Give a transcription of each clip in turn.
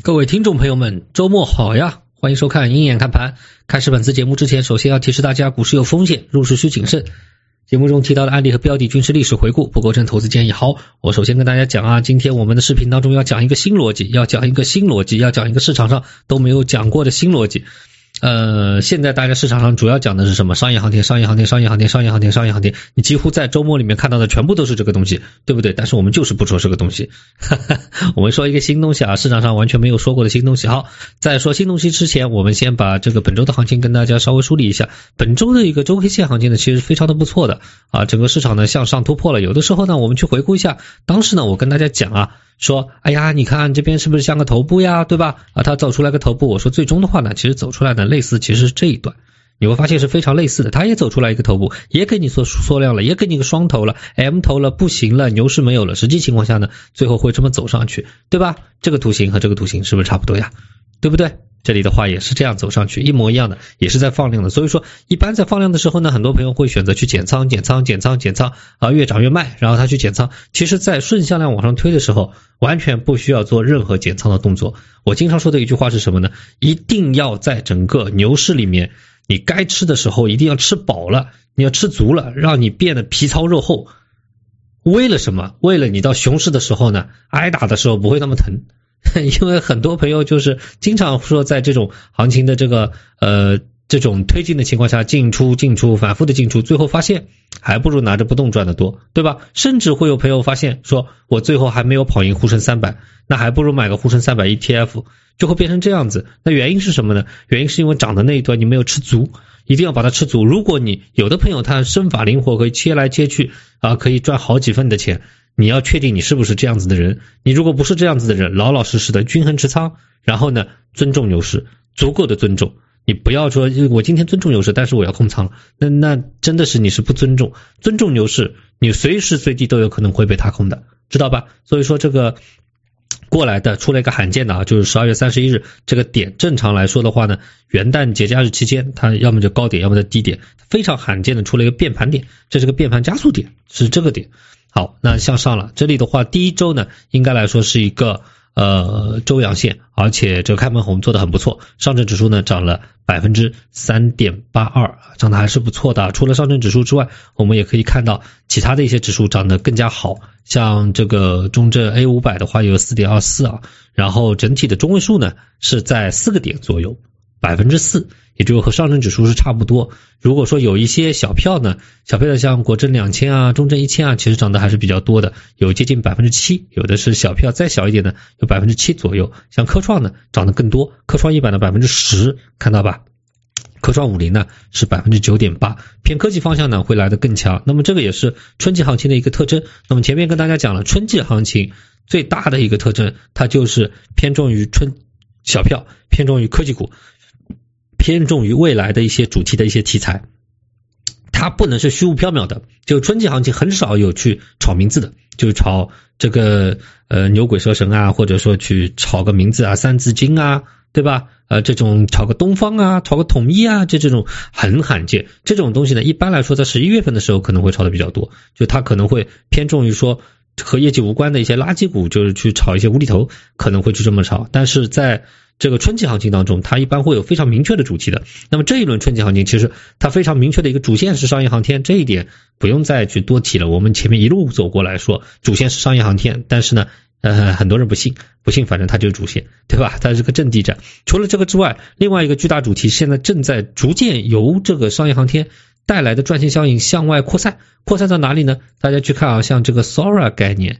各位听众朋友们，周末好呀！欢迎收看鹰眼看盘。开始本次节目之前，首先要提示大家，股市有风险，入市需谨慎。节目中提到的案例和标的均是历史回顾，不构成投资建议。好，我首先跟大家讲啊，今天我们的视频当中要讲一个新逻辑，要讲一个市场上都没有讲过的新逻辑。现在大家市场上主要讲的是什么？商业航天。你几乎在周末里面看到的全部都是这个东西，对不对？但是我们就是不说这个东西。我们说一个新东西啊，市场上完全没有说过的新东西。好，在说新东西之前，我们先把这个本周的行情跟大家稍微梳理一下。本周的一个周 K 线行情呢，其实非常的不错的啊，整个市场呢向上突破了。有的时候呢，我们去回顾一下，当时呢我跟大家讲啊，说哎呀你看这边是不是像个头部呀，对吧？啊，它走出来个头部，我说最终的话呢，其实走出来呢类似其实是这一段，你会发现是非常类似的，它也走出来一个头部，也给你缩量了，也给你个双头了 M 头了，不行了，牛市没有了，实际情况下呢最后会这么走上去，对吧？这个图形和这个图形是不是差不多呀？对不对？这里的话也是这样走上去，一模一样的，也是在放量的。所以说一般在放量的时候呢，很多朋友会选择去减仓啊，越涨越卖，然后他去减仓。其实在顺向量往上推的时候，完全不需要做任何减仓的动作。我经常说的一句话是什么呢？一定要在整个牛市里面，你该吃的时候一定要吃饱了，你要吃足了，让你变得皮糙肉厚。为了什么？为了你到熊市的时候呢，挨打的时候不会那么疼。因为很多朋友就是经常说在这种行情的这种推进的情况下进出反复的进出，最后发现还不如拿着不动赚得多，对吧？甚至会有朋友发现说我最后还没有跑赢沪深300，那还不如买个沪深300 ETF， 就会变成这样子。那原因是什么呢？原因是因为涨的那一段你没有吃足，一定要把它吃足。如果你有的朋友他身法灵活，可以切来切去啊，可以赚好几份的钱，你要确定你是不是这样子的人。你如果不是这样子的人，老老实实的均衡持仓，然后呢尊重牛市，足够的尊重。你不要说我今天尊重牛市，但是我要空仓，那真的是你是不尊重。尊重牛市，你随时随地都有可能会被踏空的，知道吧？所以说这个过来的出了一个罕见的啊，就是12月31日这个点，正常来说的话呢，元旦节假日期间它要么就高点，要么就低点，非常罕见的出了一个变盘点，这是个变盘加速点，是这个点。好，那向上了，这里的话第一周呢应该来说是一个周阳线，而且这个开门红做得很不错，上证指数呢涨了 3.82%， 涨得还是不错的。除了上证指数之外，我们也可以看到其他的一些指数涨得更加好，像这个中证 A500 的话有 4.24 啊，然后整体的中位数呢是在4个点左右 4%， 也就和上证指数是差不多。如果说有一些小票呢，小票的像国证2000啊，中证1000啊，其实涨得还是比较多的，有接近 7%， 有的是小票再小一点的有 7% 左右。像科创呢涨得更多，科创100的 10%， 看到吧？科创50呢是 9.8%， 偏科技方向呢会来得更强。那么这个也是春季行情的一个特征。那么前面跟大家讲了，春季行情最大的一个特征，它就是偏重于小票，偏重于科技股，偏重于未来的一些主题的一些题材，它不能是虚无缥缈的。就春季行情很少有去炒名字的，就是炒这个牛鬼蛇神啊，或者说去炒个名字啊，三字经啊，对吧？这种炒个东方啊，炒个统一啊，这种很罕见。这种东西呢，一般来说在11月份的时候可能会炒的比较多，就它可能会偏重于说和业绩无关的一些垃圾股，就是去炒一些无厘头，可能会去这么炒。但是在这个春季行情当中，它一般会有非常明确的主题的。那么这一轮春季行情其实它非常明确的一个主线是商业航天，这一点不用再去多提了，我们前面一路走过来说主线是商业航天，但是呢很多人不信，反正它就是主线，对吧？它是个阵地战。除了这个之外，另外一个巨大主题现在正在逐渐由这个商业航天带来的赚钱效应向外扩散到哪里呢？大家去看啊，像这个 Sora 概念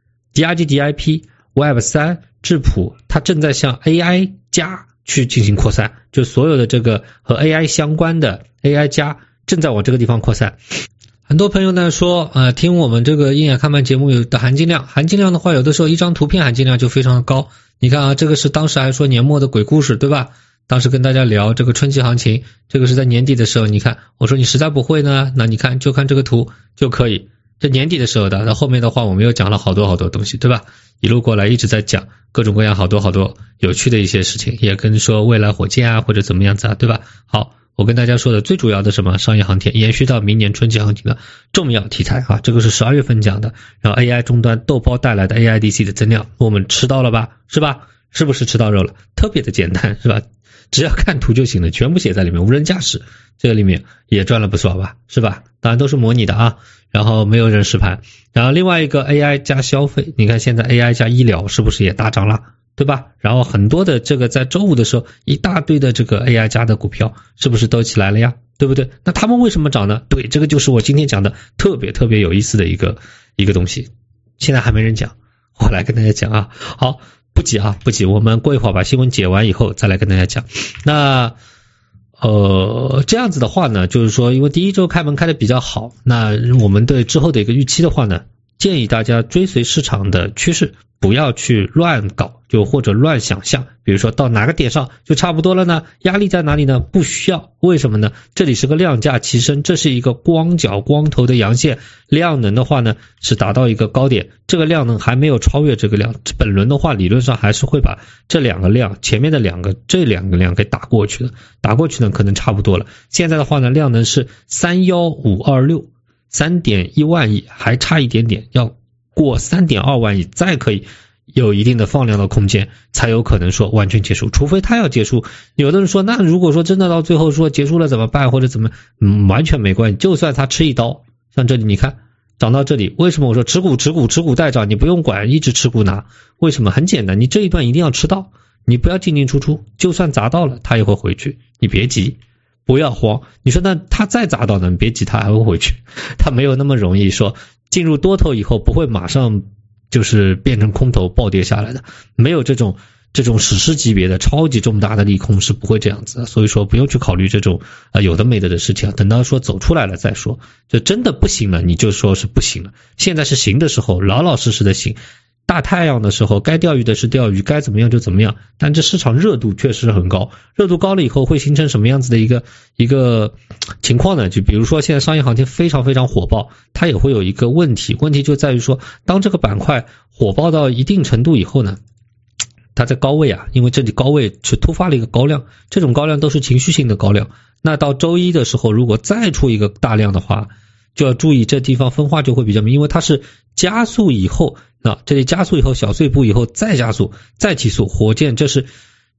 DRG、DIP、Web3、智谱，它正在向 AI 加去进行扩散，就所有的这个和 AI 相关的 AI 加正在往这个地方扩散。很多朋友呢说听我们这个鹰眼看盘节目有的含金量的话，有的时候一张图片含金量就非常的高。你看啊，这个是当时还说年末的鬼故事，对吧？当时跟大家聊这个春季行情，这个是在年底的时候，你看我说你实在不会呢，那你看就看这个图就可以，这年底的时候的。那后面的话我们又讲了好多东西，对吧？一路过来一直在讲各种各样好多有趣的一些事情，也跟说未来火箭啊或者怎么样子啊，对吧？好，我跟大家说的最主要的什么商业航天延续到明年春季行情的重要题材啊，这个是12月份讲的。然后 AI 终端豆包带来的 AIDC 的增量我们吃到了吧，是吧？ 是不是吃到肉了？特别的简单，是吧？只要看图就行了，全部写在里面。无人驾驶这个里面也赚了不少吧，是吧？当然都是模拟的啊，然后没有人实盘。然后另外一个 AI 加消费，你看现在 AI 加医疗是不是也大涨了，对吧？然后很多的这个在周五的时候一大堆的这个 AI 加的股票是不是都起来了呀，对不对？那他们为什么涨呢？对，这个就是我今天讲的特别有意思的一个东西，现在还没人讲，我来跟大家讲啊。好，不急，我们过一会儿把新闻解完以后再来跟大家讲。那这样子的话呢，就是说因为第一周开门开的比较好，那我们对之后的一个预期的话呢，建议大家追随市场的趋势，不要去乱搞，就或者乱想象，比如说到哪个点上就差不多了呢？压力在哪里呢？不需要。为什么呢？这里是个量价齐升，这是一个光脚光头的阳线，量能的话呢是达到一个高点，这个量能还没有超越这个量，本轮的话理论上还是会把这两个量前面的这两个量给打过去的，打过去呢可能差不多了。现在的话呢量能是31526 3.1万亿，还差一点点，要过3.2万亿再可以有一定的放量的空间，才有可能说完全结束，除非它要结束。有的人说，那如果说真的到最后说结束了怎么办，或者怎么完全没关系，就算它吃一刀，像这里你看涨到这里，为什么我说持股待涨，你不用管，一直持股拿？为什么？很简单，你这一段一定要吃到，你不要进进出出，就算砸到了它也会回去，你别急，不要慌。你说那它再砸到呢？别急，它还会回去，它没有那么容易说进入多头以后不会马上就是变成空头暴跌下来的，没有这种史诗级别的超级重大的利空是不会这样子的。所以说不用去考虑这种有的没的的事情，等到说走出来了再说。就真的不行了你就说是不行了，现在是行的时候，老老实实的行，大太阳的时候该钓鱼的是钓鱼，该怎么样就怎么样。但这市场热度确实很高，热度高了以后会形成什么样子的一个情况呢？就比如说现在商业航天非常火爆，它也会有一个问题就在于说，当这个板块火爆到一定程度以后呢，它在高位因为这里高位是突发了一个高量，这种高量都是情绪性的高量，那到周一的时候如果再出一个大量的话，就要注意这地方分化就会比较明，因为它是加速以后，那这里加速以后小碎步以后再加速再提速，火箭这是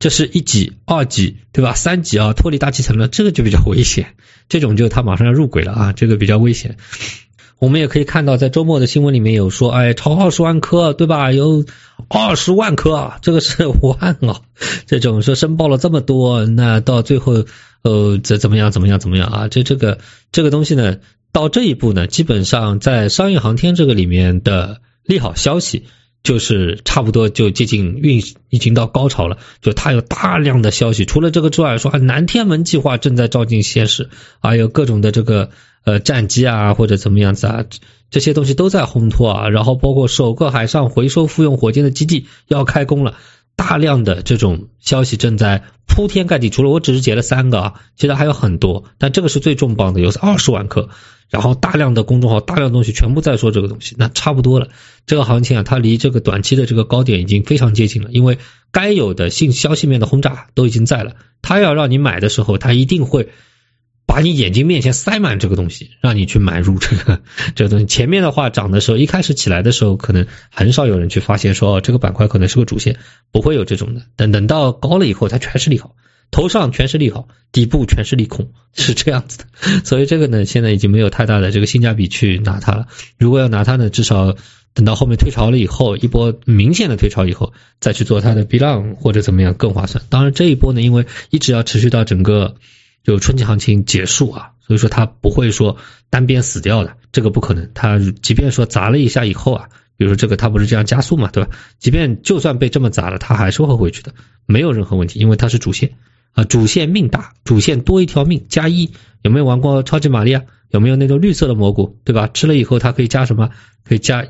1级2级对吧，3级脱离大气层了，这个就比较危险，这种就它马上要入轨了这个比较危险。我们也可以看到在周末的新闻里面有说超20万颗对吧，有20万颗这个是万这种说申报了这么多，那到最后怎么样这个东西呢，到这一步呢，基本上在商业航天这个里面的利好消息就是差不多就接近已经到高潮了，就它有大量的消息，除了这个之外说南天门计划正在照进现实，还有各种的这个战机或者怎么样子这些东西都在烘托然后包括首个海上回收复用火箭的基地要开工了，大量的这种消息正在铺天盖地，除了我只是截了3个其实还有很多，但这个是最重磅的，有20万颗，然后大量的公众号大量的东西全部在说这个东西，那差不多了，这个行情它离这个短期的这个高点已经非常接近了，因为该有的消息面的轰炸都已经在了，它要让你买的时候，它一定会把你眼睛面前塞满这个东西，让你去买入这个东西。前面的话涨的时候，一开始起来的时候，可能很少有人去发现说这个板块可能是个主线，不会有这种的。等到高了以后，它全是利好，头上全是利好，底部全是利空，是这样子的。所以这个呢，现在已经没有太大的这个性价比去拿它了。如果要拿它呢，至少等到后面退潮了以后，一波明显的退潮以后，再去做它的 B 浪或者怎么样更划算。当然这一波呢，因为一直要持续到整个就春季行情结束所以说它不会说单边死掉的，这个不可能。它即便说砸了一下以后比如说这个它不是这样加速嘛，对吧？即便就算被这么砸了，它还是会回去的，没有任何问题，因为它是主线主线命大，主线多一条命加1。有没有玩过超级玛丽有没有那种绿色的蘑菇，对吧？吃了以后它可以加什么？可以加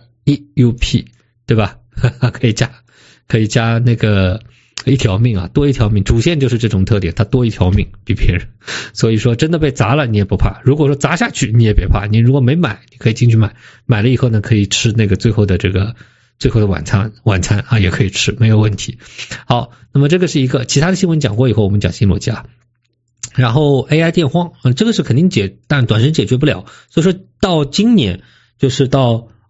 EUP 对吧？可以加那个一条命多一条命，主线就是这种特点，它多一条命比别人。所以说真的被砸了你也不怕，如果说砸下去你也别怕，你如果没买你可以进去买了以后呢，可以吃那个最后的晚餐也可以吃，没有问题。好，那么这个是一个，其他的新闻讲过以后我们讲新逻辑然后 AI 电荒这个是肯定但短时间解决不了，所以说到今年就是到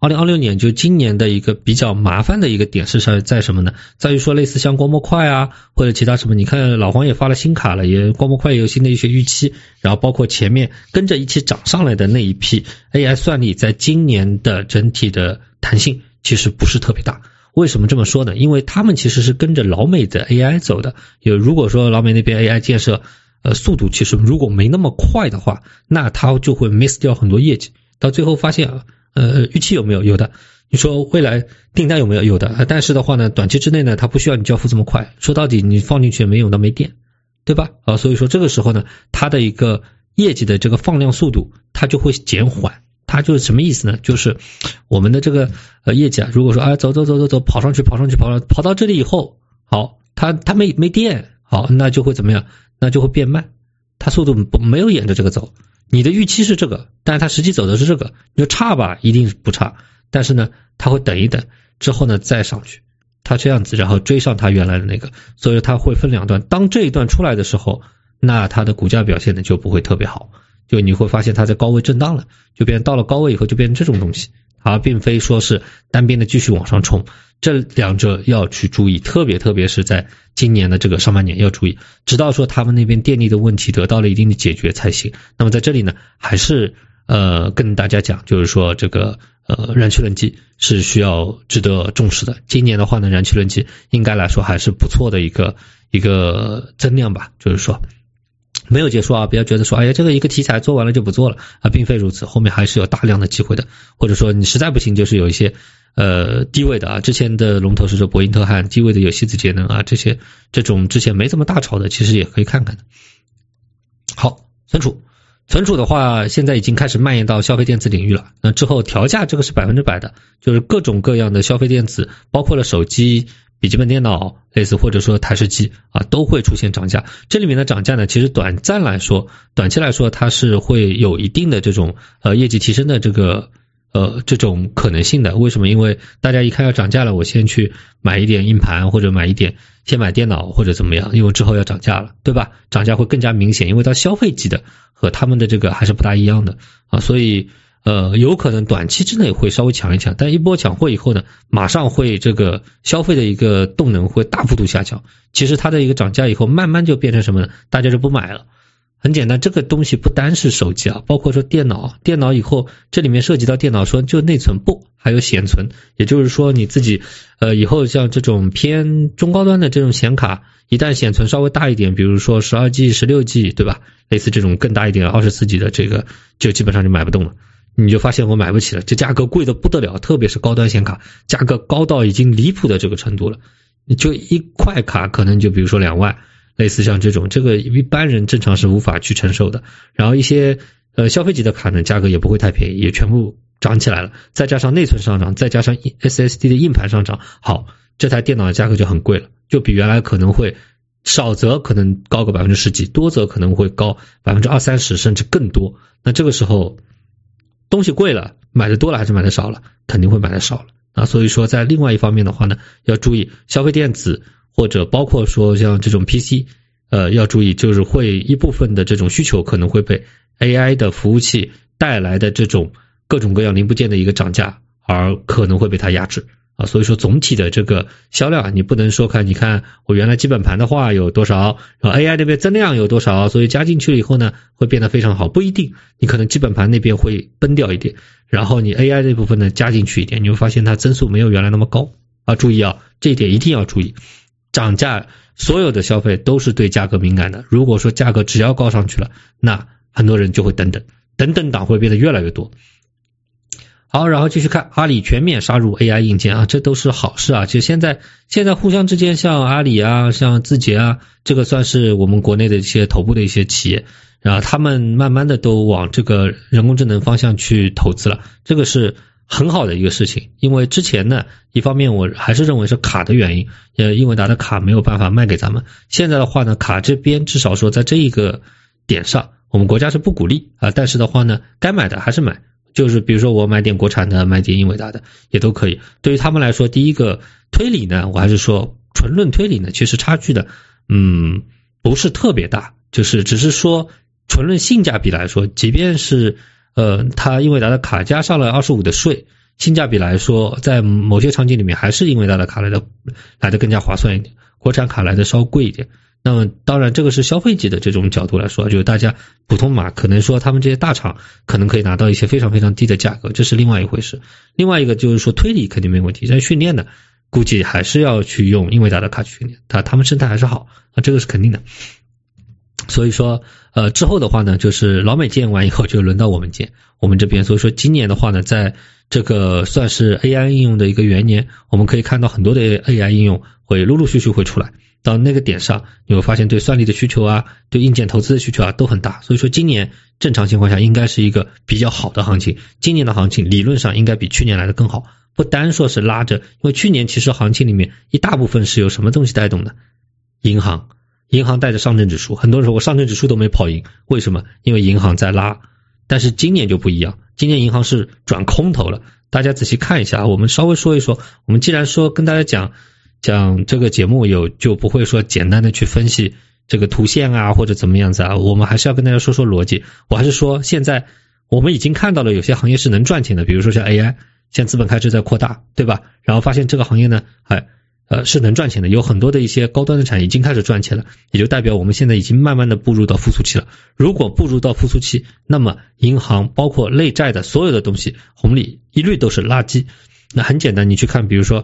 2026年就今年的一个比较麻烦的一个点是在什么呢？在于说类似像光模块啊或者其他什么，你看老黄也发了新卡了，也光模块也有新的一些预期，然后包括前面跟着一起涨上来的那一批 AI 算力，在今年的整体的弹性其实不是特别大。为什么这么说呢？因为他们其实是跟着老美的 AI 走的，如果说老美那边 AI 建设速度其实如果没那么快的话，那他就会 miss 掉很多业绩，到最后发现预期有没有？有的。你说未来订单有没有？有的。但是的话呢，短期之内呢，它不需要你交付这么快。说到底，你放进去也没用到没电，对吧？所以说这个时候呢，它的一个业绩的这个放量速度，它就会减缓。它就是什么意思呢？就是我们的这个业绩啊，如果说走跑上去，跑到这里以后，好，它没电，好，那就会怎么样？那就会变慢，它速度没有沿着这个走。你的预期是这个，但是它实际走的是这个，你说差吧，一定不差，但是呢，它会等一等，之后呢再上去，它这样子，然后追上它原来的那个，所以它会分两段。当这一段出来的时候，那它的股价表现呢就不会特别好，就你会发现它在高位震荡了，就变成到了高位以后就变成这种东西，而并非说是单边的继续往上冲。这两者要去注意，特别是在今年的这个上半年要注意，直到说他们那边电力的问题得到了一定的解决才行。那么在这里呢，还是跟大家讲，就是说这个燃气轮机是需要值得重视的。今年的话呢，燃气轮机应该来说还是不错的一个增量吧，就是说没有结束啊，不要觉得说哎呀这个一个题材做完了就不做了啊，并非如此，后面还是有大量的机会的，或者说你实在不行就是有一些低位的啊，之前的龙头是说博英特汉，低位的有西子节能啊，这种之前没这么大炒的其实也可以看看的。好，存储的话现在已经开始蔓延到消费电子领域了，那之后调价这个是100%的，就是各种各样的消费电子，包括了手机、笔记本电脑类似，或者说台式机啊，都会出现涨价。这里面的涨价呢，其实短期来说它是会有一定的这种业绩提升的这种可能性的。为什么？因为大家一看要涨价了，我先去买一点硬盘，或者先买电脑或者怎么样，因为之后要涨价了，对吧？涨价会更加明显，因为它消费级的和他们的这个还是不大一样的啊，所以有可能短期之内会稍微抢一抢，但一波抢货以后呢，马上会这个消费的一个动能会大幅度下降。其实它的一个涨价以后，慢慢就变成什么呢？大家就不买了。很简单，这个东西不单是手机啊，包括说电脑以后这里面涉及到电脑说就内存不还有显存，也就是说你自己以后像这种偏中高端的这种显卡，一旦显存稍微大一点，比如说 12G 16G 对吧，类似这种更大一点 24G 的这个就基本上就买不动了，你就发现我买不起了，这价格贵的不得了，特别是高端显卡价格高到已经离谱的这个程度了，你就一块卡可能就比如说2万，类似像这个一般人正常是无法去承受的。然后一些消费级的卡呢，价格也不会太便宜，也全部涨起来了，再加上内存上涨，再加上 SSD 的硬盘上涨，好，这台电脑的价格就很贵了，就比原来可能会少则可能高个10%几，多则可能会高20-30%甚至更多。那这个时候东西贵了，买的多了还是买的少了？肯定会买的少了啊。所以说在另外一方面的话呢，要注意消费电子或者包括说像这种 PC要注意，就是会一部分的这种需求可能会被 AI 的服务器带来的这种各种各样零部件的一个涨价而可能会被它压制啊。所以说总体的这个销量你不能说你看我原来基本盘的话有多少，然后 AI 那边增量有多少，所以加进去了以后呢会变得非常好，不一定，你可能基本盘那边会崩掉一点，然后你 AI 这部分呢加进去一点，你会发现它增速没有原来那么高啊。注意啊，这一点一定要注意，涨价所有的消费都是对价格敏感的，如果说价格只要高上去了，那很多人就会等党会变得越来越多。好，然后继续看阿里全面杀入 AI 硬件啊，这都是好事啊。就现在互相之间，像阿里啊，像字节啊，这个算是我们国内的一些头部的一些企业，然后他们慢慢的都往这个人工智能方向去投资了，这个是很好的一个事情。因为之前呢，一方面我还是认为是卡的原因，英伟达的卡没有办法卖给咱们，现在的话呢，卡这边至少说在这一个点上我们国家是不鼓励啊，但是的话呢，该买的还是买，就是比如说我买点国产的，买点英伟达的也都可以。对于他们来说，第一个推理呢，我还是说纯论推理呢，其实差距的不是特别大，就是只是说纯论性价比来说，即便是它英伟达的卡加上了25的税， 性价比来说，在某些场景里面还是英伟达的卡来的更加划算一点，国产卡来的稍贵一点。那么当然这个是消费级的这种角度来说，就是大家普通码可能说他们这些大厂可能可以拿到一些非常非常低的价格，这是另外一回事。另外一个就是说推理肯定没问题，但训练呢估计还是要去用英伟达的卡去训练，他们生态还是好，这个是肯定的。所以说之后的话呢，就是老美建完以后就轮到我们建我们这边。所以说今年的话呢，在这个算是 AI 应用的一个元年，我们可以看到很多的 AI 应用会陆陆续续会出来，到那个点上你会发现对算力的需求啊，对硬件投资的需求啊都很大。所以说今年正常情况下应该是一个比较好的行情，今年的行情理论上应该比去年来的更好，不单说是拉着，因为去年其实行情里面一大部分是由什么东西带动的，银行带着上证指数，很多人说我上证指数都没跑赢，为什么？因为银行在拉。但是今年就不一样，今年银行是转空头了，大家仔细看一下，我们稍微说一说。我们既然说跟大家讲这个节目就不会说简单的去分析这个图线啊或者怎么样子啊，我们还是要跟大家说说逻辑。我还是说现在我们已经看到了有些行业是能赚钱的，比如说像 AI， 现在资本开支在扩大，对吧？然后发现这个行业呢是能赚钱的，有很多的一些高端的产业已经开始赚钱了，也就代表我们现在已经慢慢的步入到复苏期了。如果步入到复苏期，那么银行包括类债的所有的东西红利一律都是垃圾。那很简单，你去看比如说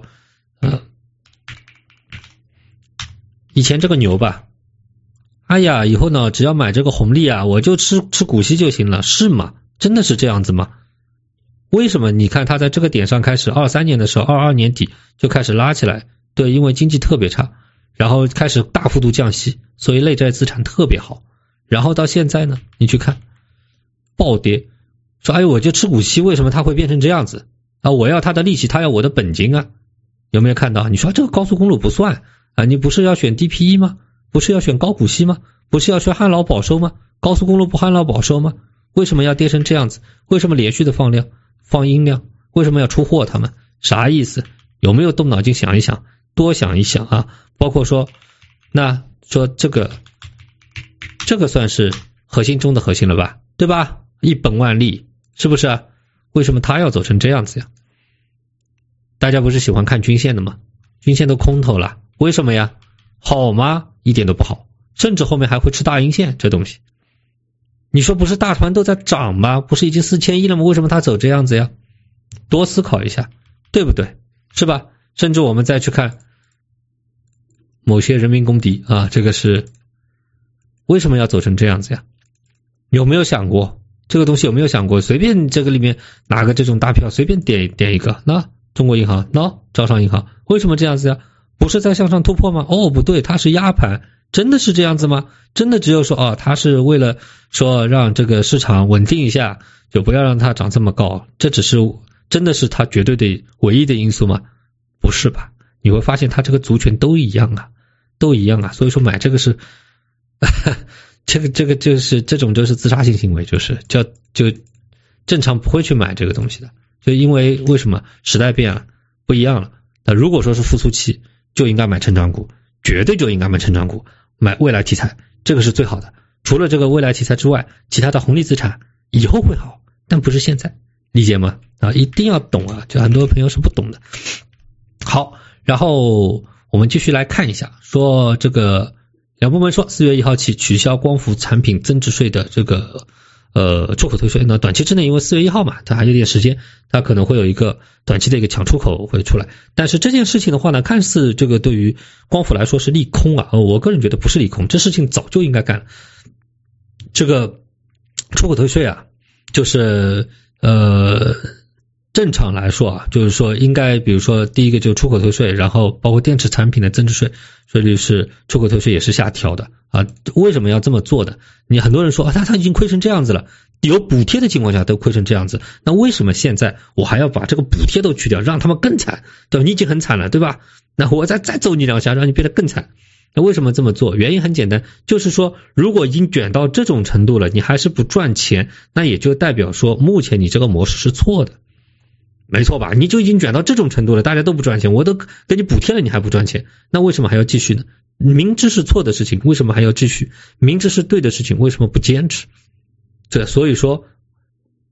以前这个牛吧，哎呀以后呢只要买这个红利啊，我就吃股息就行了，是吗？真的是这样子吗？为什么你看它在这个点上开始23年的时候22年底就开始拉起来，对，因为经济特别差，然后开始大幅度降息，所以类债资产特别好。然后到现在呢，你去看暴跌，说哎我就吃股息，为什么它会变成这样子啊？我要它的利息，它要我的本金啊。有没有看到？你说这个高速公路不算啊，你不是要选 DPE 吗？不是要选高股息吗？不是要选旱涝保收吗？高速公路不旱涝保收吗？为什么要跌成这样子？为什么连续的放音量？为什么要出货？他们啥意思？有没有动脑筋想一想？多想一想啊！包括说，那说这个算是核心中的核心了吧，对吧？一本万利，是不是啊？为什么它要走成这样子呀？大家不是喜欢看均线的吗？均线都空头了，为什么呀？好吗？一点都不好，甚至后面还会吃大阴线，这东西。你说不是大盘都在涨吗？不是已经4000亿了吗？为什么它走这样子呀？多思考一下，对不对？是吧？甚至我们再去看某些人民公敌啊，这个是为什么要走成这样子呀？有没有想过这个东西？有没有想过随便这个里面哪个这种大票随便点一个，那中国银行，那招商银行，为什么这样子呀？不是在向上突破吗？哦不对，它是压盘，真的是这样子吗？真的只有说它是为了说让这个市场稳定一下，就不要让它涨这么高，这只是真的是它绝对的唯一的因素吗？不是吧？你会发现它这个族群都一样啊，所以说买这个是这个就是这种就是自杀性行为，就是就正常不会去买这个东西的，就因为为什么时代变了，不一样了。那如果说是复苏期，就应该买成长股，绝对就应该买成长股，买未来题材，这个是最好的。除了这个未来题材之外，其他的红利资产以后会好，但不是现在，理解吗？一定要懂啊，就很多朋友是不懂的。好，然后我们继续来看一下，说这个两部门说4月1号起取消光伏产品增值税的这个出口退税。那短期之内因为4月1号嘛，它还有点时间，它可能会有一个短期的一个抢出口会出来。但是这件事情的话呢，看似这个对于光伏来说是利空啊，我个人觉得不是利空，这事情早就应该干了。这个出口退税啊，就是正常来说啊，就是说应该比如说第一个就是出口退税，然后包括电池产品的增值税税率是出口退税也是下调的啊。为什么要这么做的？你很多人说他已经亏成这样子了，有补贴的情况下都亏成这样子，那为什么现在我还要把这个补贴都去掉，让他们更惨，对吧？你已经很惨了，对吧？那我再揍你两下，让你变得更惨。那为什么这么做？原因很简单，就是说如果已经卷到这种程度了，你还是不赚钱，那也就代表说目前你这个模式是错的。没错吧？你就已经卷到这种程度了，大家都不赚钱，我都给你补贴了，你还不赚钱，那为什么还要继续呢？明知是错的事情，为什么还要继续？明知是对的事情，为什么不坚持？所以说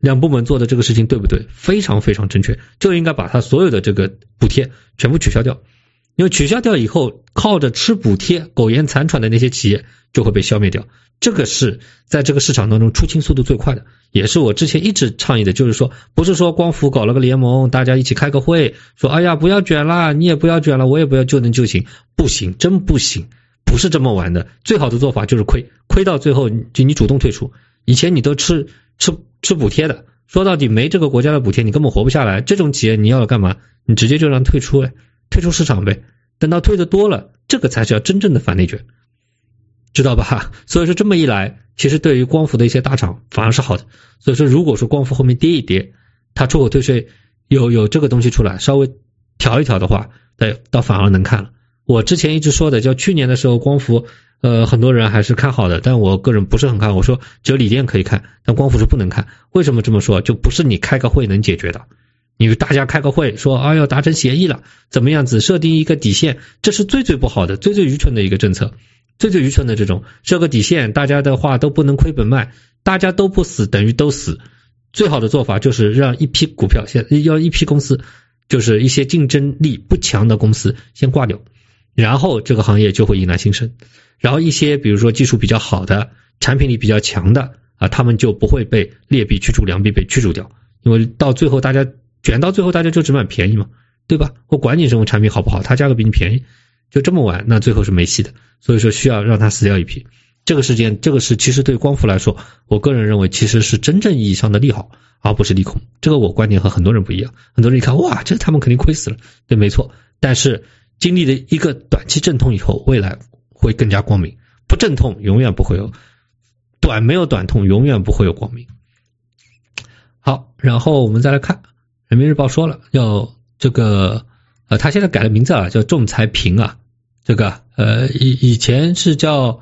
两部门做的这个事情对不对？非常非常正确，就应该把它所有的这个补贴全部取消掉。因为取消掉以后，靠着吃补贴苟延残喘的那些企业就会被消灭掉。这个是在这个市场当中出清速度最快的，也是我之前一直倡议的，就是说不是说光伏搞了个联盟，大家一起开个会说哎呀不要卷啦，你也不要卷了，我也不要就能就行，不行，真不行，不是这么玩的。最好的做法就是亏到最后就你主动退出。以前你都吃补贴的，说到底没这个国家的补贴你根本活不下来，这种企业你要干嘛？你直接就让退出退出市场呗。等到退的多了，这个才是要真正的反内卷，知道吧？所以说这么一来，其实对于光伏的一些大厂反而是好的。所以说如果说光伏后面跌一跌，它出口退税有这个东西出来，稍微调一调的话，倒反而能看了。我之前一直说的叫去年的时候光伏很多人还是看好的，但我个人不是很看，我说只有锂电可以看，但光伏是不能看。为什么这么说？就不是你开个会能解决的。你大家开个会说哎呦达成协议了，怎么样子设定一个底线，这是最不好的，最愚蠢的一个政策，最愚蠢的这种设个底线，大家的话都不能亏本卖，大家都不死等于都死。最好的做法就是让一批股票要一批公司，就是一些竞争力不强的公司先挂掉，然后这个行业就会迎来新生。然后一些比如说技术比较好的，产品力比较强的他们就不会被劣币驱逐良币被驱逐掉，因为到最后大家卷到最后大家就只买便宜嘛，对吧？我管你什么产品好不好，它价格比你便宜，就这么玩，那最后是没戏的。所以说需要让它死掉一批。这个是其实对光伏来说，我个人认为其实是真正意义上的利好，而不是利空。这个我观点和很多人不一样，很多人一看哇，这他们肯定亏死了，对，没错。但是经历了一个短期阵痛以后，未来会更加光明。不阵痛永远不会有没有短痛，永远不会有光明。好，然后我们再来看人民日报说了，要这个他现在改了名字了，叫仲裁平啊。这个以前是叫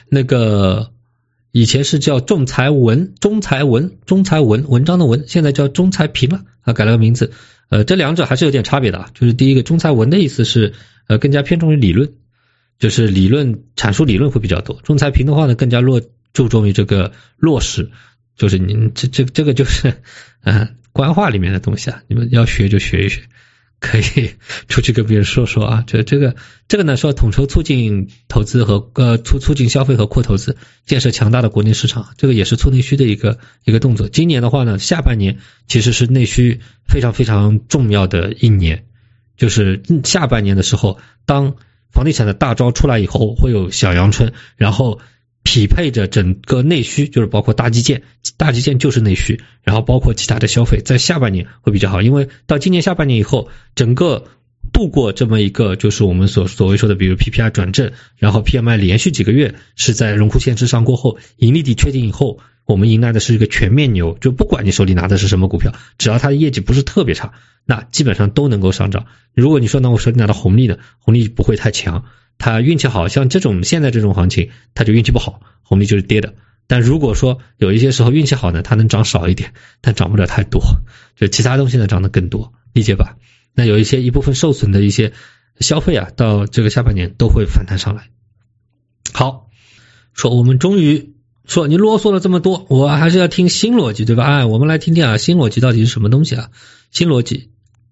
仲裁文章的文，现在叫仲裁平了，改了个名字。这两者还是有点差别的啊。就是第一个仲裁文的意思是更加偏重于理论，就是阐述理论会比较多。仲裁平的话呢，更加注重于这个落实，就是您这个就是官话里面的东西啊，你们要学就学一学，可以出去跟别人说说啊。这个呢，说统筹促进投资和促进消费和扩投资，建设强大的国内市场，这个也是促内需的一个动作。今年的话呢，下半年其实是内需非常非常重要的一年，就是下半年的时候，当房地产的大招出来以后，会有小阳春，然后匹配着整个内需，就是包括大基建就是内需，然后包括其他的消费，在下半年会比较好。因为到今年下半年以后，整个度过这么一个就是我们所谓说的比如 PPI 转正，然后 PMI 连续几个月是在荣枯线之上过后，盈利底确定以后，我们迎来的是一个全面牛，就不管你手里拿的是什么股票，只要它的业绩不是特别差，那基本上都能够上涨。如果你说那我手里拿到红利的，红利不会太强，它运气好，像现在这种行情它就运气不好，红利就是跌的。但如果说有一些时候运气好呢，它能涨少一点，但涨不了太多，就其他东西呢涨得更多，理解吧？那有一部分受损的一些消费啊，到这个下半年都会反弹上来。好，说我们终于说你啰嗦了这么多，我还是要听新逻辑，对吧？我们来听听啊，新逻辑到底是什么东西啊？新逻辑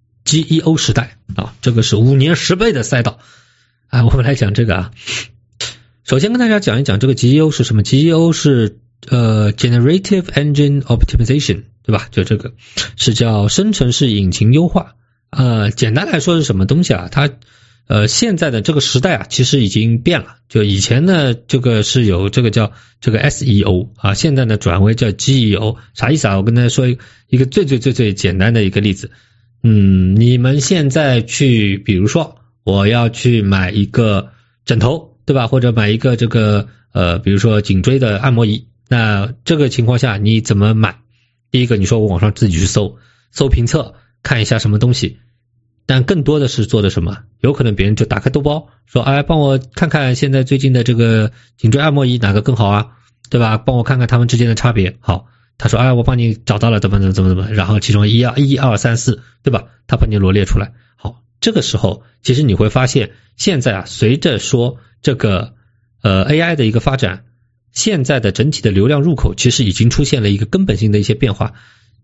GEO 时代啊，这个是5年10倍的赛道啊，我们来讲这个啊。首先跟大家讲一讲这个 GEO 是什么。 GEO 是Generative Engine Optimization， 对吧？就这个是叫生成式引擎优化。简单来说是什么东西啊？它现在的这个时代啊，其实已经变了。就以前呢，这个是有这个叫这个 SEO 啊，现在呢转为叫 GEO。啥意思啊？我跟大家说一个最简单的一个例子。你们现在去，比如说我要去买一个枕头，对吧？或者买一个这个比如说颈椎的按摩仪，那这个情况下你怎么买？第一个，你说我网上自己去搜评测，看一下什么东西。但更多的是做的什么？有可能别人就打开兜包说，哎，帮我看看现在最近的这个颈椎按摩仪哪个更好啊，对吧？帮我看看他们之间的差别。好，他说，哎，我帮你找到了怎么，然后其中1、2、3、4，对吧？他帮你罗列出来。好，这个时候其实你会发现，现在啊，随着说这个AI 的一个发展，现在的整体的流量入口其实已经出现了一个根本性的一些变化。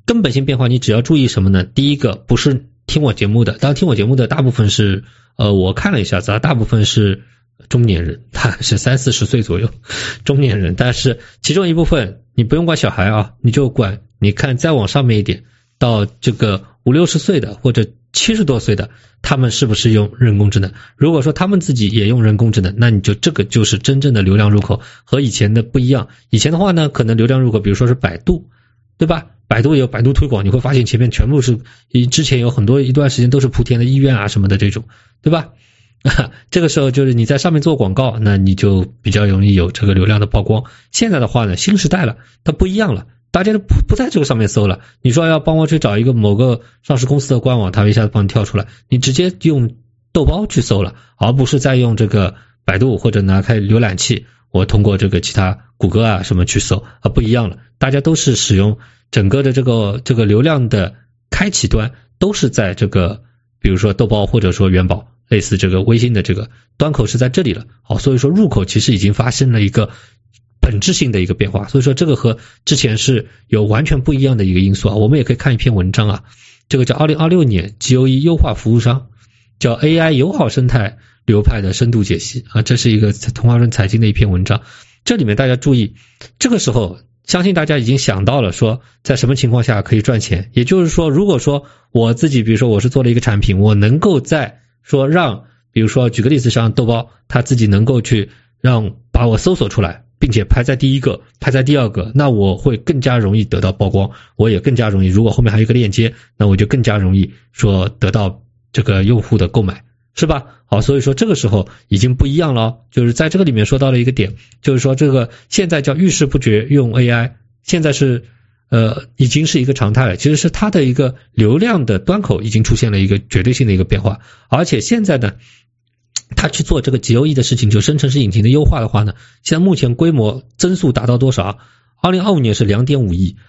根本性变化你只要注意什么呢？第一个不是听我节目的，当然听我节目的大部分是我看了一下子大部分是中年人，他是30-40岁左右中年人，但是其中一部分你不用管小孩啊，你就管你看再往上面一点到这个50-60岁的或者70多岁的，他们是不是用人工智能？如果说他们自己也用人工智能，那你就这个就是真正的流量入口，和以前的不一样。以前的话呢，可能流量入口比如说是百度，对吧？百度也有百度推广，你会发现前面全部是之前有很多一段时间都是莆田的医院啊什么的这种，对吧？这个时候就是你在上面做广告，那你就比较容易有这个流量的曝光。现在的话呢，新时代了，它不一样了，大家都不在这个上面搜了。你说要帮我去找一个某个上市公司的官网，它一下子帮你跳出来，你直接用豆包去搜了，而不是再用这个百度或者拿开浏览器，我通过这个其他谷歌啊什么去搜不一样了。大家都是使用整个的这个流量的开启端都是在这个比如说豆包或者说元宝，类似这个微信的这个端口是在这里了。好，所以说入口其实已经发生了一个本质性的一个变化，所以说这个和之前是有完全不一样的一个因素啊。我们也可以看一篇文章啊，这个叫2026年 GOE 优化服务商，叫 AI 友好生态流派的深度解析啊，这是一个同花顺财经的一篇文章。这里面大家注意，这个时候相信大家已经想到了说在什么情况下可以赚钱，也就是说如果说我自己比如说我是做了一个产品，我能够在说让比如说举个例子像豆包他自己能够去让把我搜索出来，并且排在第一个排在第二个，那我会更加容易得到曝光，我也更加容易，如果后面还有一个链接，那我就更加容易说得到这个用户的购买，是吧？好，所以说这个时候已经不一样了，就是在这个里面说到了一个点，就是说这个现在叫遇事不决用 AI， 现在是已经是一个常态了，其实是它的一个流量的端口已经出现了一个绝对性的一个变化，而且现在呢他去做这个 GOE 的事情，就生成式引擎的优化的话呢，现在目前规模增速达到多少？2025年是 2.5 亿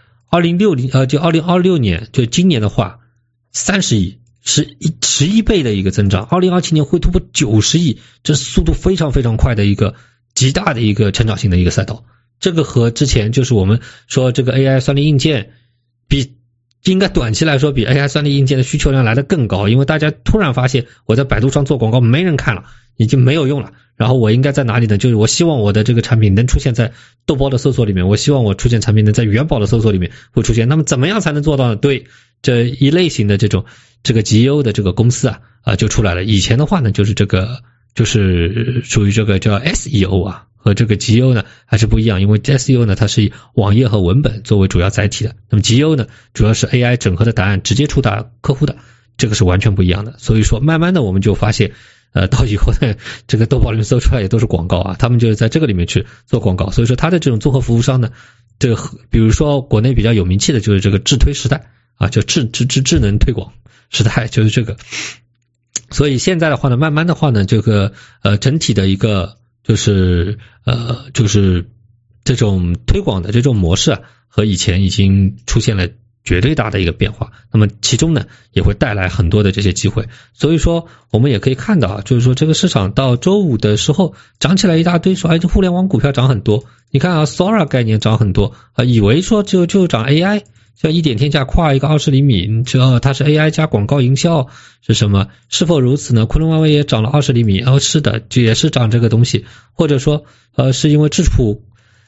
，2026年就今年的话30亿，是11倍的一个增长，2027年会突破90亿，这是速度非常非常快的一个极大的一个成长性的一个赛道。这个和之前就是我们说这个 AI 算力硬件比应该短期来说比 AI 算力硬件的需求量来得更高，因为大家突然发现我在百度上做广告没人看了，已经没有用了，然后我应该在哪里呢？就是我希望我的这个产品能出现在豆包的搜索里面，我希望我出现产品能在元宝的搜索里面会出现，那么怎么样才能做到呢？对，这一类型的这个 GEO 的这个公司就出来了。以前的话呢就是这个就是属于这个叫 SEO 和这个 GEO 呢还是不一样，因为 SEO 呢它是以网页和文本作为主要载体的，那么 GEO 呢主要是 AI 整合的答案直接触达客户的，这个是完全不一样的。所以说慢慢的我们就发现到以后呢这个豆包里面搜出来也都是广告他们就是在这个里面去做广告。所以说它的这种综合服务商呢，这个比如说国内比较有名气的就是这个智推时代就智能推广时代，就是这个。所以现在的话呢慢慢的话呢这个整体的一个就是这种推广的这种模式和以前已经出现了绝对大的一个变化，那么其中呢也会带来很多的这些机会。所以说我们也可以看到就是说这个市场到周五的时候涨起来一大堆，说这互联网股票涨很多，你看Sora 概念涨很多以为说就涨 AI， 像一点天下跨一个20厘米，你知道它是 AI 加广告营销是什么？是否如此呢？昆仑万维也涨了20厘米，是的，就也是涨这个东西，或者说是因为智谱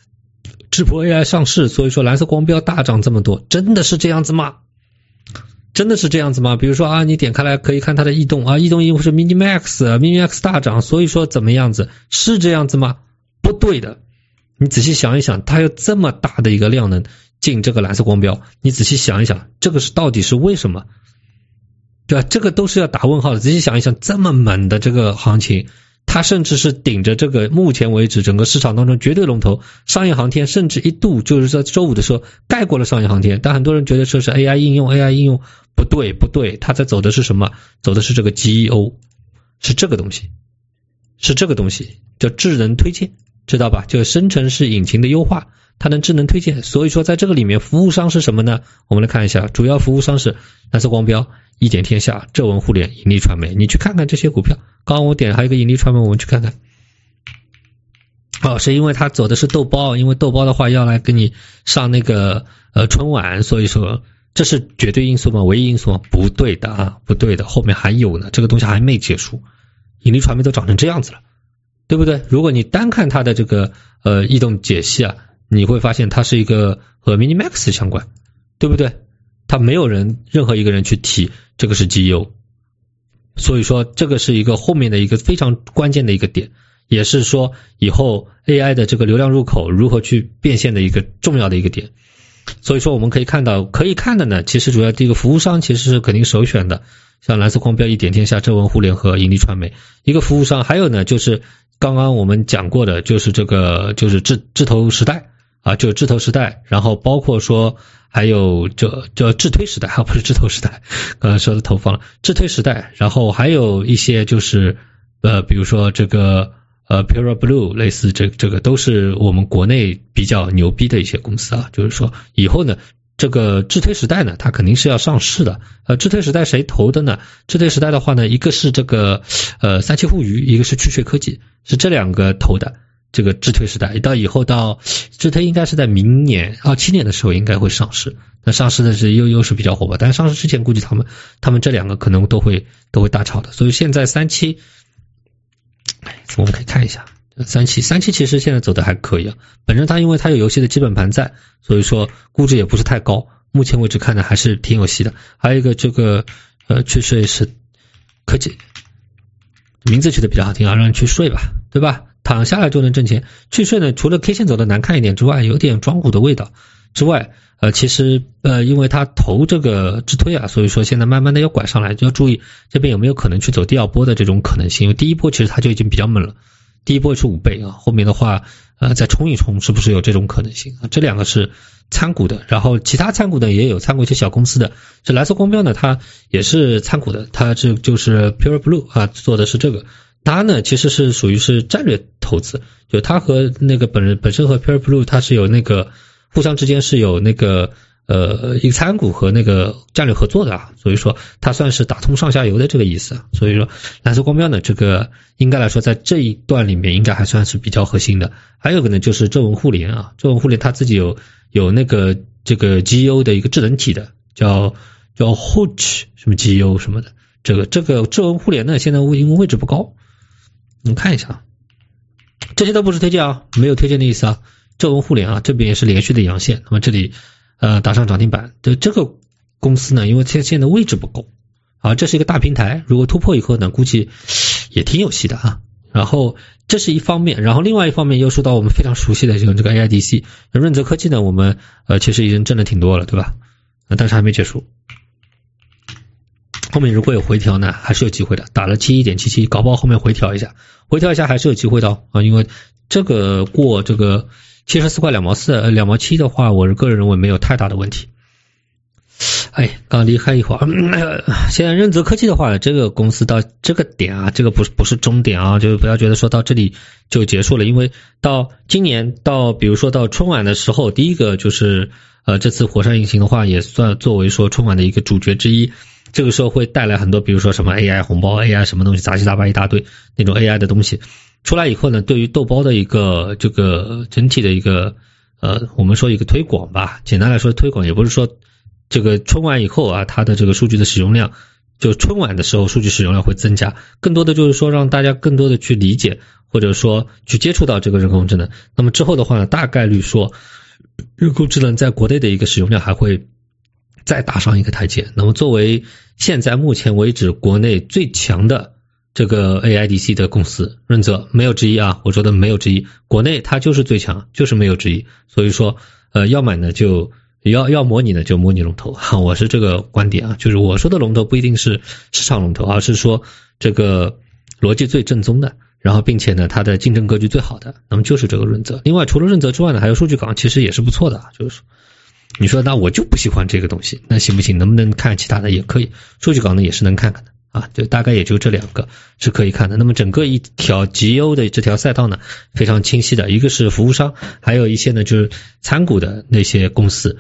AI 上市，所以说蓝色光标大涨这么多，真的是这样子吗？真的是这样子吗？比如说你点开来可以看它的异动移动因为是 Minimax 大涨，所以说怎么样子？是这样子吗？不对的，你仔细想一想，它有这么大的一个量能进这个蓝色光标，你仔细想一想，这个是到底是为什么？对吧？这个都是要打问号的。仔细想一想，这么猛的这个行情，它甚至是顶着这个目前为止整个市场当中绝对龙头商业航天，甚至一度就是在周五的时候盖过了商业航天。但很多人觉得说是 AI 应用，不对，它在走的是什么？走的是这个 GEO， 是这个东西叫智能推荐，知道吧？就是生成式引擎的优化，它能智能推荐。所以说在这个里面服务商是什么呢？我们来看一下，主要服务商是蓝色光标、一点天下、浙文互联、引力传媒。你去看看这些股票，刚刚我点还有一个引力传媒，我们去看看。是因为它走的是豆包，因为豆包的话要来跟你上那个春晚，所以说这是绝对因素吗？唯一因素吗？不对的啊，不对的，后面还有呢，这个东西还没结束。引力传媒都长成这样子了，对不对？如果你单看它的这个异动解析啊，你会发现它是一个和 Minimax 相关，对不对？它没有任何一个人去提这个是 GEO， 所以说这个是一个后面的一个非常关键的一个点，也是说以后 AI 的这个流量入口如何去变现的一个重要的一个点。所以说我们可以看到，可以看的呢，其实主要这个服务商其实是肯定首选的，像蓝色光标、一点天下、正文互联和引力传媒一个服务商。还有呢就是刚刚我们讲过的，就是这个就是智投时代啊，就是智投时代，然后包括说还有这智推时代啊，不是智投时代，刚才说的投放了智推时代，然后还有一些就是比如说这个Pura Blue 类似这个都是我们国内比较牛逼的一些公司啊，就是说以后呢这个智推时代呢它肯定是要上市的。智推时代谁投的呢？智推时代的话呢，一个是这个三七互娱，一个是趣税科技，是这两个投的这个智推时代。到以后到智推应该是在明年27年的时候应该会上市，那上市的是又是比较火爆，但是上市之前估计他们这两个可能都会大炒的。所以现在37我们可以看一下37其实现在走的还可以啊，本身它因为它有游戏的基本盘在，所以说估值也不是太高，目前为止看的还是挺有戏的。还有一个这个去税是科技，名字取得比较好听啊，让人去税吧，对吧？躺下来就能挣钱。去税呢，除了 K 线走的难看一点之外，有点庄股的味道之外，其实因为它投这个智推啊，所以说现在慢慢的要拐上来，就要注意这边有没有可能去走第二波的这种可能性。因为第一波其实它就已经比较猛了，第一波是5倍啊，后面的话再冲一冲，是不是有这种可能性啊？这两个是参股的，然后其他参股的也有参股一些小公司的，这蓝色光标呢，它也是参股的，它这就是 Pure Blue 啊，做的是这个。它呢其实是属于是战略投资，就它和那个本身和 Pure Blue 它是有那个互相之间是有那个一个参股和那个战略合作的啊，所以说它算是打通上下游的这个意思啊。所以说蓝色光标呢，这个应该来说在这一段里面应该还算是比较核心的。还有个呢就是正文互联啊，正文互联它自己有那个这个 GEO 的一个智能体的，叫 Hodge 什么 GEO 什么的，这个正文互联呢现在因为位置不高，我们看一下，这些都不是推荐啊，没有推荐的意思啊。正文互联啊，这边也是连续的阳线，那么这里打上涨停板的这个公司呢，因为现在位置不够啊，这是一个大平台，如果突破以后呢，估计也挺有戏的啊。然后这是一方面，然后另外一方面又说到我们非常熟悉的这个 AIDC 润泽科技呢，我们其实已经挣了挺多了，对吧？但是还没结束，后面如果有回调呢，还是有机会的，打了71.77，搞不好后面回调一下还是有机会的啊，因为这个过这个74块2毛4、2毛7的话，我个人认为没有太大的问题。刚离开一会儿，现在润泽科技的话，这个公司到这个点啊，这个不是终点啊，就不要觉得说到这里就结束了，因为到今年比如说到春晚的时候，第一个就是这次火山引擎的话也算作为说春晚的一个主角之一，这个时候会带来很多比如说什么 AI 红包 AI 什么东西杂七杂八一大堆那种 AI 的东西出来以后呢，对于豆包的一个这个整体的一个我们说一个推广吧，简单来说推广，也不是说这个春晚以后啊，它的这个数据的使用量，就春晚的时候数据使用量会增加，更多的就是说让大家更多的去理解，或者说去接触到这个人工智能。那么之后的话呢，大概率说人工智能在国内的一个使用量还会再打上一个台阶。那么作为现在目前为止国内最强的这个 AIDC 的公司，润泽没有之一啊，我说的没有之一，国内它就是最强，就是没有之一。所以说要买呢就要模拟呢就模拟龙头，我是这个观点啊，就是我说的龙头不一定是市场龙头，而是说这个逻辑最正宗的，然后并且呢它的竞争格局最好的，那么就是这个润泽。另外除了润泽之外呢，还有数据港，其实也是不错的，就是说你说那我就不喜欢这个东西，那行不行？能不能看其他的也可以，数据港呢也是能看看的啊，就大概也就这两个是可以看的。那么整个一条 GEO 的这条赛道呢非常清晰的，一个是服务商，还有一些呢就是参股的那些公司。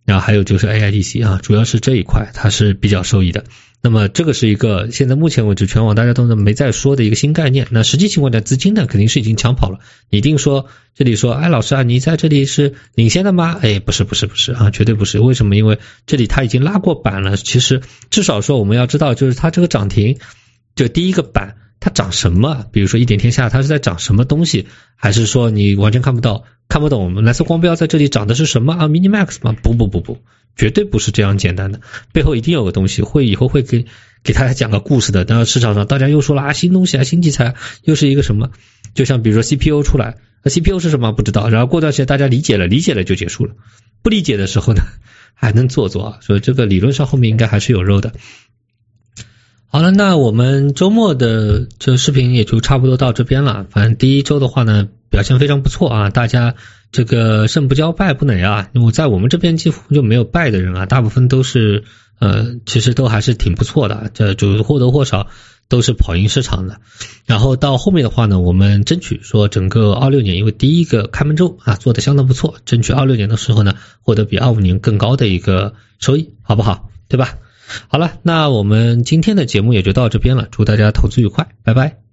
然后还有就是 AIDC 啊，主要是这一块它是比较受益的。那么这个是一个现在目前为止全网大家都没在说的一个新概念。那实际情况下资金呢肯定是已经抢跑了。你一定说这里说老师啊，你在这里是领先的吗？不是啊，绝对不是。为什么？因为这里它已经拉过板了。其实至少说我们要知道，就是它这个涨停就第一个板它涨什么，比如说一点天下它是在涨什么东西，还是说你完全看不懂我们蓝色光标在这里涨的是什么啊 Minimax 吗？不，绝对不是这样简单的，背后一定有个东西，以后会给大家讲个故事的。当然市场上大家又说了新东西新题材又是一个什么，就像比如说 CPU 出来CPU 是什么不知道，然后过段时间大家理解了就结束了，不理解的时候呢还能做所以这个理论上后面应该还是有肉的。好了，那我们周末的这视频也就差不多到这边了。反正第一周的话呢表现非常不错啊，大家这个胜不骄败不馁啊，因为在我们这边几乎就没有败的人啊，大部分都是其实都还是挺不错的，这就或多或少都是跑赢市场的。然后到后面的话呢，我们争取说整个26年，因为第一个开门周做得相当不错，争取26年的时候呢获得比25年更高的一个收益，好不好？对吧？好了，那我们今天的节目也就到这边了，祝大家投资愉快，拜拜。